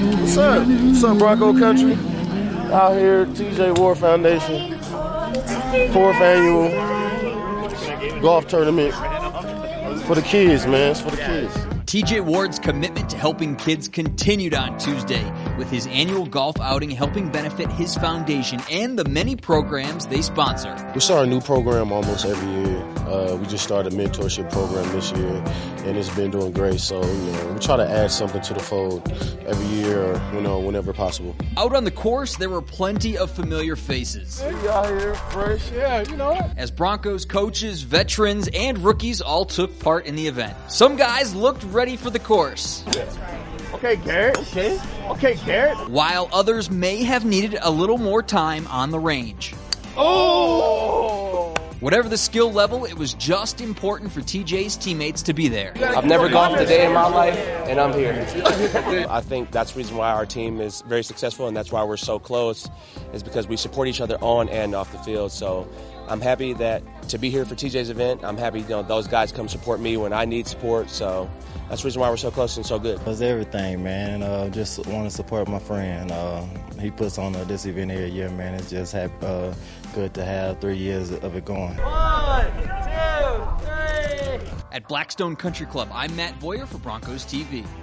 What's up? What's up, Bronco Country? Out here, TJ Ward Foundation, 4th annual golf tournament for the kids, man. It's for the kids. TJ Ward's commitment to helping kids continued on Tuesday with his annual golf outing helping benefit his foundation and the many programs they sponsor. We start a new program almost every year. We just started a mentorship program this year, and it's been doing great. So, we try to add something to the fold every year or, whenever possible. Out on the course, there were plenty of familiar faces. Hey, you out here fresh? Yeah, As Broncos coaches, veterans, and rookies all took part in the event. Some guys looked ready for the course. Okay, Garrett. Okay, Garrett. While others may have needed a little more time on the range. Oh! Whatever the skill level, it was just important for TJ's teammates to be there. I've never golfed a day in my life, and I'm here. I think that's the reason why our team is very successful, and that's why we're so close, is because we support each other on and off the field. So I'm happy to be here for TJ's event. I'm happy those guys come support me when I need support. So that's the reason why we're so close and so good. It's everything, man. Just want to support my friend. He puts on this event every year, man. It's just good to have 3 years of it going. 1, 2, 3. At Blackstone Country Club, I'm Matt Boyer for Broncos TV.